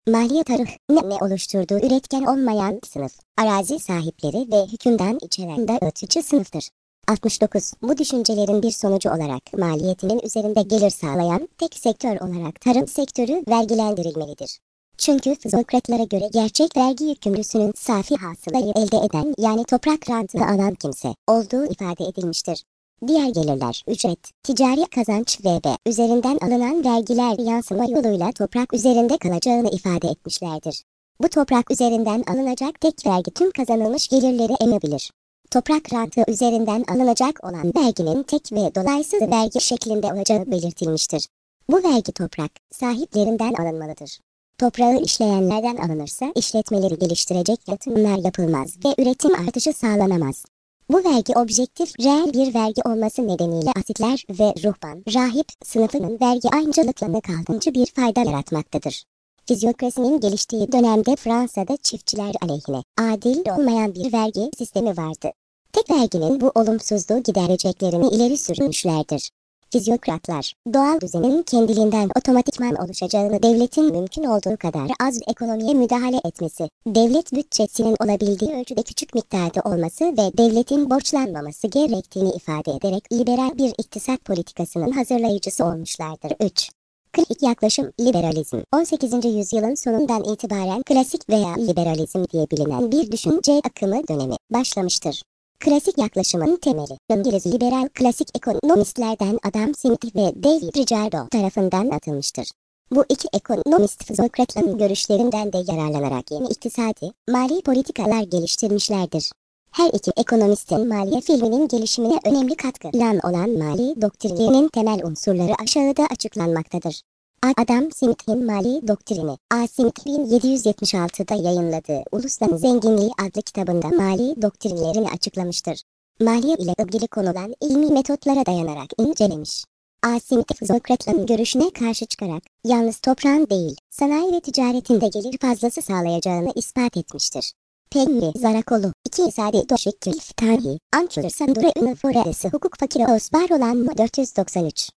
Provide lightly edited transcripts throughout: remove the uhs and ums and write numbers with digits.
Maliye tarımını oluşturduğu üretken olmayan sınıf, arazi sahipleri ve hükümden içeren dağıtıcı sınıftır. 69. Bu düşüncelerin bir sonucu olarak maliyetinin üzerinde gelir sağlayan tek sektör olarak tarım sektörü vergilendirilmelidir. Çünkü fizokratlara göre gerçek vergi yükümlüsünün safi hasılayı elde eden yani toprak rantını alan kimse olduğu ifade edilmiştir. Diğer gelirler, ücret, ticari kazanç ve üzerinden alınan vergiler yansıma yoluyla toprak üzerinde kalacağını ifade etmişlerdir. Bu toprak üzerinden alınacak tek vergi tüm kazanılmış gelirleri emebilir. Toprak rantı üzerinden alınacak olan verginin tek ve dolaysız vergi şeklinde olacağı belirtilmiştir. Bu vergi toprak sahiplerinden alınmalıdır. Toprağı işleyenlerden alınırsa işletmeleri geliştirecek yatırımlar yapılmaz ve üretim artışı sağlanamaz. Bu vergi objektif, reel bir vergi olması nedeniyle asitler ve ruhban, rahip sınıfının vergi ayrıcalıklarına kalıcı bir fayda yaratmaktadır. Fizyokrasinin geliştiği dönemde Fransa'da çiftçiler aleyhine adil olmayan bir vergi sistemi vardı. Tek verginin bu olumsuzluğu gidereceklerini ileri sürmüşlerdir. Fizyokratlar, doğal düzenin kendiliğinden otomatikman oluşacağını devletin mümkün olduğu kadar az ekonomiye müdahale etmesi, devlet bütçesinin olabildiği ölçüde küçük miktarda olması ve devletin borçlanmaması gerektiğini ifade ederek liberal bir iktisat politikasının hazırlayıcısı olmuşlardır. 3. Klasik yaklaşım, liberalizm. 18. yüzyılın sonundan itibaren klasik veya liberalizm diye bilinen bir düşünce akımı dönemi başlamıştır. Klasik yaklaşımın temeli, İngiliz liberal klasik ekonomistlerden Adam Smith ve David Ricardo tarafından atılmıştır. Bu iki ekonomist Fizokratların görüşlerinden de yararlanarak yeni iktisadi, mali politikalar geliştirmişlerdir. Her iki ekonomistin maliye filminin gelişimine önemli katkılan olan mali doktrinlerinin temel unsurları aşağıda açıklanmaktadır. Adam Smith'in Mali Doktrini, A. Smith 1776'da yayınladığı Ulusların Zenginliği adlı kitabında mali doktrinlerini açıklamıştır. Maliye ile ilgili konulan ilmi metotlara dayanarak incelemiş. A. Smith, Fizokratların görüşüne karşı çıkarak, yalnız toprağın değil, sanayi ve ticaretinde gelir fazlası sağlayacağını ispat etmiştir. Penri Zarakolu, 2 Sadi Doşik İftari, Ançur Sandure Üniforası Hukuk Fakiri Osbar olan 493,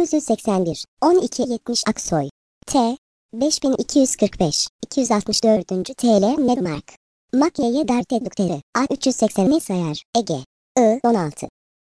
1981, 1270 Aksoy, T. 5245, 264. TL Nedmark. Makyeye Dart Edukları, A. 380 Sayar, Ege, I. 16.